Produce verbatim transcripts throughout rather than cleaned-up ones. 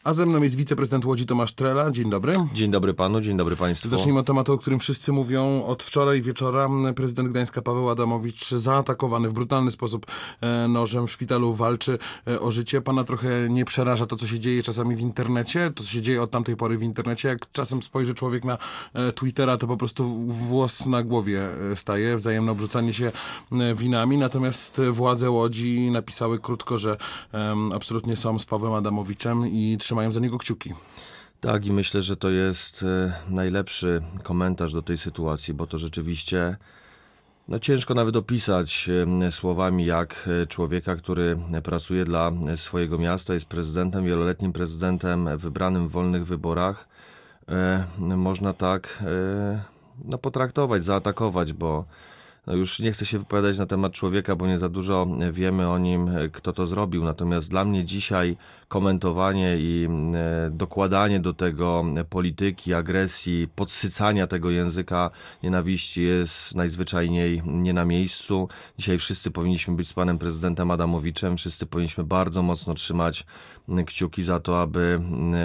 A ze mną jest wiceprezydent Łodzi Tomasz Trela. Dzień dobry. Dzień dobry panu, dzień dobry państwu. Zacznijmy od tematu, o którym wszyscy mówią. Od wczoraj wieczora prezydent Gdańska Paweł Adamowicz zaatakowany w brutalny sposób e, nożem w szpitalu walczy e, o życie. Pana trochę nie przeraża to, co się dzieje czasami w internecie? To, co się dzieje od tamtej pory w internecie? Jak czasem spojrzy człowiek na e, Twittera, to po prostu włos na głowie e, staje. Wzajemne obrzucanie się e, winami. Natomiast władze Łodzi napisały krótko, że e, absolutnie są z Pawłem Adamowiczem i trzymają za niego kciuki. Tak, i myślę, że to jest e, najlepszy komentarz do tej sytuacji, bo to rzeczywiście no, ciężko nawet opisać e, słowami, jak człowieka, który pracuje dla swojego miasta, jest prezydentem, wieloletnim prezydentem, wybranym w wolnych wyborach, e, można tak e, no, potraktować, zaatakować, bo no już nie chcę się wypowiadać na temat człowieka, bo nie za dużo wiemy o nim, kto to zrobił. Natomiast dla mnie dzisiaj komentowanie i e, dokładanie do tego polityki, agresji, podsycania tego języka nienawiści jest najzwyczajniej nie na miejscu. Dzisiaj wszyscy powinniśmy być z panem prezydentem Adamowiczem. Wszyscy powinniśmy bardzo mocno trzymać kciuki za to, aby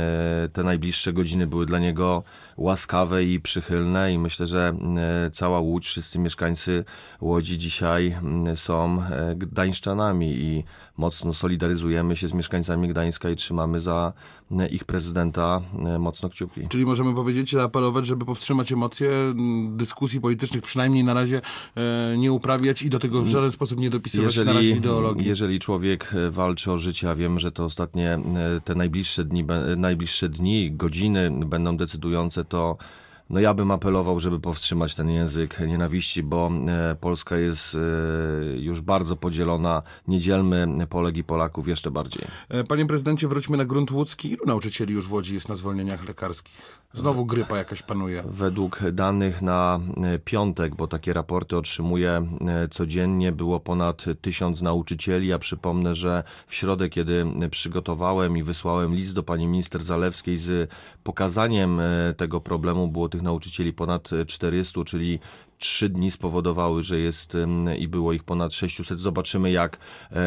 e, te najbliższe godziny były dla niego łaskawe i przychylne. I myślę, że e, cała Łódź, wszyscy mieszkańcy Łodzi dzisiaj są gdańszczanami i mocno solidaryzujemy się z mieszkańcami Gdańska i trzymamy za ich prezydenta mocno kciuki. Czyli możemy powiedzieć, zaapelować, żeby powstrzymać emocje, dyskusji politycznych przynajmniej na razie e, nie uprawiać i do tego w żaden sposób nie dopisywać jeżeli, na razie ideologii. Jeżeli człowiek walczy o życie, a wiem, że to ostatnie, te najbliższe dni, najbliższe dni, godziny będą decydujące, to no ja bym apelował, żeby powstrzymać ten język nienawiści, bo e, Polska jest e, już bardzo podzielona. Nie dzielmy Polek i Polaków jeszcze bardziej. Panie prezydencie, wróćmy na grunt łódzki. Ilu nauczycieli już w Łodzi jest na zwolnieniach lekarskich? Znowu grypa jakaś panuje. Według danych na piątek, bo takie raporty otrzymuję codziennie, było ponad tysiąc nauczycieli. Ja przypomnę, że w środę, kiedy przygotowałem i wysłałem list do pani minister Zalewskiej z pokazaniem tego problemu, było tych nauczycieli ponad czterystu, czyli trzy dni spowodowały, że jest i było ich ponad sześciuset. Zobaczymy, jak,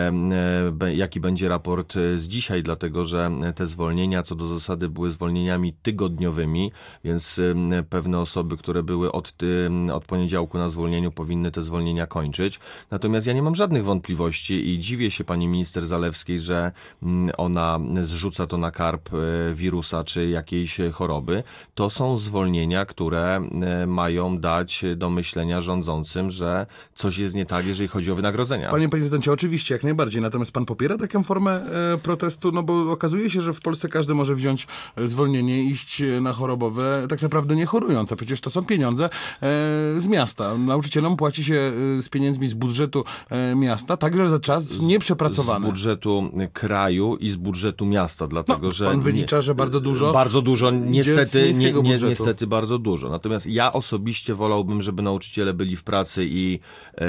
jaki będzie raport z dzisiaj, dlatego że te zwolnienia co do zasady były zwolnieniami tygodniowymi, więc pewne osoby, które były od, od poniedziałku na zwolnieniu, powinny te zwolnienia kończyć. Natomiast ja nie mam żadnych wątpliwości i dziwię się pani minister Zalewskiej, że ona zrzuca to na karb wirusa czy jakiejś choroby. To są zwolnienia, które mają dać do myślenia rządzącym, że coś jest nie tak, jeżeli chodzi o wynagrodzenia. Panie prezydencie, oczywiście, jak najbardziej. Natomiast pan popiera taką formę e, protestu? No bo okazuje się, że w Polsce każdy może wziąć zwolnienie i iść na chorobowe, tak naprawdę nie chorując, a przecież to są pieniądze e, z miasta. Nauczycielom płaci się e, z pieniędzmi z budżetu e, miasta, także za czas nieprzepracowany. Z budżetu kraju i z budżetu miasta, dlatego no, że... Pan wylicza, nie, że bardzo dużo... Bardzo dużo, niestety, nie, nie, budżetu. niestety bardzo dużo. Natomiast ja osobiście wolałbym, żeby nauczyciele byli w pracy i e,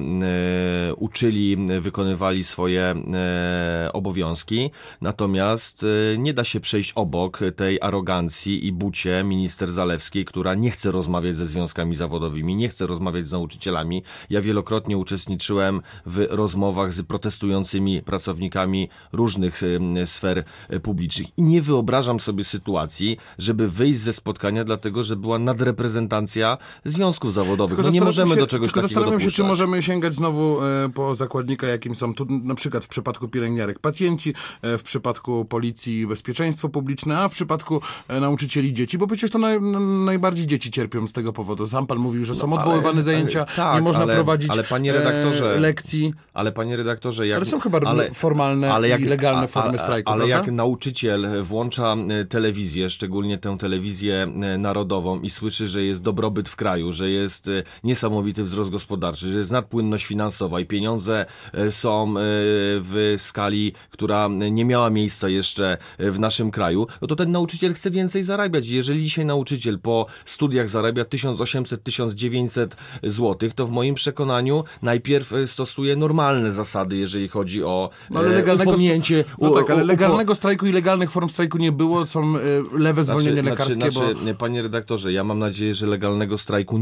e, uczyli, wykonywali swoje e, obowiązki. Natomiast e, nie da się przejść obok tej arogancji i bucie minister Zalewskiej, która nie chce rozmawiać ze związkami zawodowymi, nie chce rozmawiać z nauczycielami. Ja wielokrotnie uczestniczyłem w rozmowach z protestującymi pracownikami różnych e, sfer publicznych i nie wyobrażam sobie sytuacji, żeby wyjść ze spotkania, dlatego że była nadreprezentacja związków zawodowych. No nie możemy się, do czegoś takiego zastanawiam dopuszczać. się, czy możemy sięgać znowu e, po zakładnika, jakim są tu na przykład w przypadku pielęgniarek pacjenci, e, w przypadku policji bezpieczeństwo publiczne, a w przypadku e, nauczycieli dzieci, bo przecież to naj, na, najbardziej dzieci cierpią z tego powodu. Sam pan mówił, że są no, odwoływane ale, zajęcia, ale, tak, nie można ale, prowadzić ale, panie redaktorze, e, lekcji. Ale panie redaktorze, jak... Ale są chyba ale, formalne ale jak, i legalne a, formy a, strajku, Ale prawda? jak nauczyciel włącza telewizję, szczególnie tę telewizję narodową i słyszy, że jest dobrobyt w kraju, że jest niesamowity wzrost gospodarczy, że jest nadpłynność finansowa i pieniądze są w skali, która nie miała miejsca jeszcze w naszym kraju, no to ten nauczyciel chce więcej zarabiać. Jeżeli dzisiaj nauczyciel po studiach zarabia tysiąc osiemset do tysiąc dziewięćset złotych, to w moim przekonaniu najpierw stosuje normalne zasady, jeżeli chodzi o no, ale legalnego upomnięcie... No tak, ale legalnego strajku i legalnych form strajku nie było, są lewe zwolnienie znaczy, lekarskie, znaczy, bo... Panie redaktorze, ja mam nadzieję, że legalnego strajku nie będzie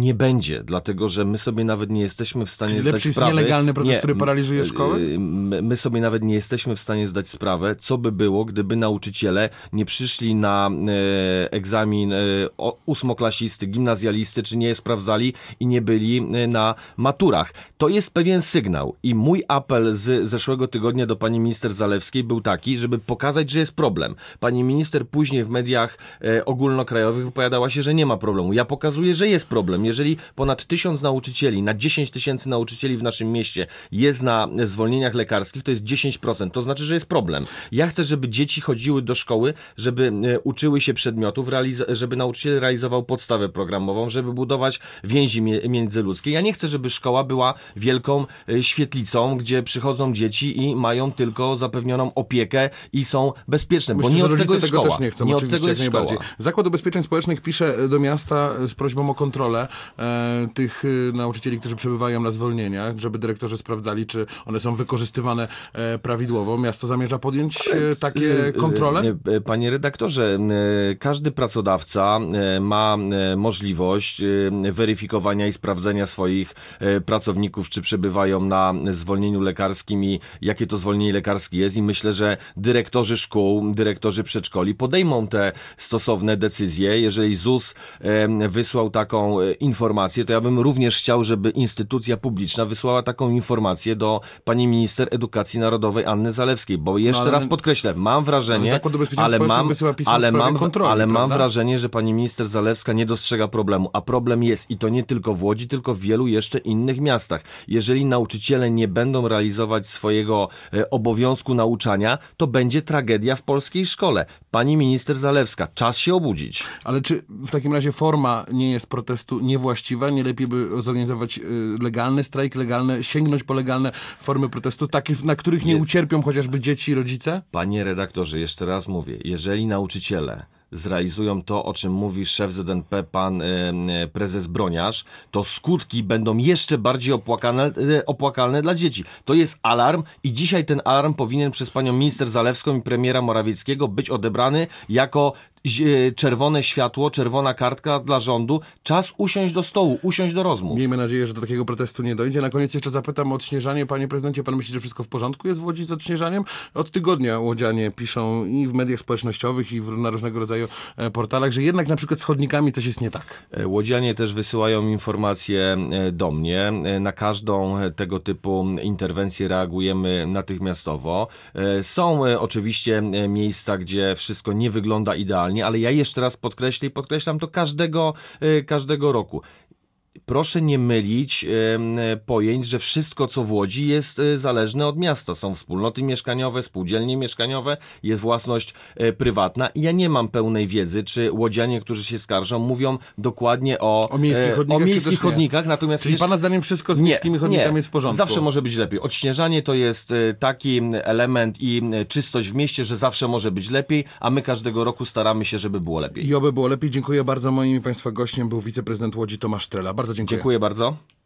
będzie, dlatego że my sobie nawet nie jesteśmy w stanie Czyli zdać lepszy jest sprawy... nielegalny protest, Nie, który paraliżuje szkoły? y, My, my sobie nawet nie jesteśmy w stanie zdać sprawę, co by było, gdyby nauczyciele nie przyszli na e, egzamin e, o- ósmoklasisty, gimnazjalisty, czy nie sprawdzali i nie byli e, na maturach. To jest pewien sygnał i mój apel z zeszłego tygodnia do pani minister Zalewskiej był taki, żeby pokazać, że jest problem. Pani minister później w mediach e, ogólnokrajowych wypowiadała się, że nie ma problemu. Ja pokazuję, że jest problem. Jeżeli ponad tysiąc nauczycieli na dziesięć tysięcy nauczycieli w naszym mieście jest na zwolnieniach lekarskich, to jest dziesięć procent. To znaczy, że jest problem. Ja chcę, żeby dzieci chodziły do szkoły, żeby e, uczyły się przedmiotów, realiz- żeby nauczyciel realizował podstawę programową, żeby budować więzi mie- międzyludzkie. Ja nie chcę, żeby szkoła była wielką e, świetlicą, gdzie przychodzą dzieci i mają tylko zapewnioną opiekę i są bezpieczne, Myślę, bo nie że od rodzice tego jest tego szkoła. też nie chcą, nie od oczywiście, tego jest jak szkoła. najbardziej. Zakład Ubezpieczeń Społecznych pisze do miasta z prośbą o kontrolę e, tych e, nauczycieli, którzy przebywają na zwolnieniach, żeby dyrektorzy sprawdzali, czy one są wykorzystywane e, prawidłowo. Miasto zamierza podjąć e, takie kontrole? E, e, Panie redaktorze, e, każdy pracodawca e, ma e, możliwość e, weryfikowania i sprawdzenia swoich e, pracowników, czy przebywają na zwolnieniu lekarskim i jakie to zwolnienie lekarskie jest, i myślę, że dyrektorzy szkół, dyrektorzy przedszkoli podejmą te stosowne decyzje. Jeżeli ZUS e, wysłał taką e, informację, to ja bym również chciał, żeby instytucja publiczna wysłała taką informację do pani minister edukacji narodowej Anny Zalewskiej, bo jeszcze ale- raz podkreślę, mam wrażenie, Ale Zakład Ubezpieczeń ale Społecznych mam, wysyła pismo w ale sprawie mam, kontroli, ale mam prawda? wrażenie, że pani minister Zalewska nie dostrzega problemu, a problem jest i to nie tylko w Łodzi, tylko w wielu jeszcze innych miastach. Jeżeli nauczyciele nie będą realizować swojego e, obowiązku nauczania, to będzie tragedia w polskiej szkole. Pani minister Zalewska, czas się obudzić. Ale czy w takim razie forma nie jest protestu niewłaściwa? Nie lepiej by zorganizować y, legalny strajk, legalne, sięgnąć po legalne formy protestu, takie, na których nie ucierpią chociażby dzieci i rodzice? Panie redaktorze, jeszcze raz mówię, jeżeli nauczyciele zrealizują to, o czym mówi szef Z N P, pan e, e, prezes Broniarz, to skutki będą jeszcze bardziej opłakane, e, opłakalne dla dzieci. To jest alarm i dzisiaj ten alarm powinien przez panią minister Zalewską i premiera Morawieckiego być odebrany jako zie- czerwone światło, czerwona kartka dla rządu. Czas usiąść do stołu, usiąść do rozmów. Miejmy nadzieję, że do takiego protestu nie dojdzie. Na koniec jeszcze zapytam o odśnieżanie. Panie prezydencie, pan myśli, że wszystko w porządku jest w Łodzi z odśnieżaniem? Od tygodnia łodzianie piszą i w mediach społecznościowych, i w, na różnego rodzaju e, portalach, że jednak na przykład z chodnikami coś jest nie tak. E, Łodzianie też wysyłają informacje e, do mnie. E, Na każdą e, tego typu interwencję reagujemy natychmiastowo. E, Są e, oczywiście e, miejsca, gdzie wszystko nie wygląda idealnie, ale ja jeszcze raz podkreślę i podkreślam to każdego, e, każdego roku. Proszę nie mylić e, pojęć, że wszystko, co w Łodzi, jest e, zależne od miasta. Są wspólnoty mieszkaniowe, spółdzielnie mieszkaniowe, jest własność e, prywatna i ja nie mam pełnej wiedzy, czy łodzianie, którzy się skarżą, mówią dokładnie o, O miejskich e, chodnikach, o czy miejskich też nie? chodnikach, natomiast Czyli jeszcze- pana zdaniem wszystko z miejskimi chodnikami jest w porządku? Zawsze może być lepiej. Odśnieżanie to jest e, taki element i e, czystość w mieście, że zawsze może być lepiej, a my każdego roku staramy się, żeby było lepiej. I oby było lepiej. Dziękuję bardzo. Moim i państwa gościem był wiceprezydent Łodzi Tomasz Trela. Bardzo dziękuję. Dziękuję bardzo.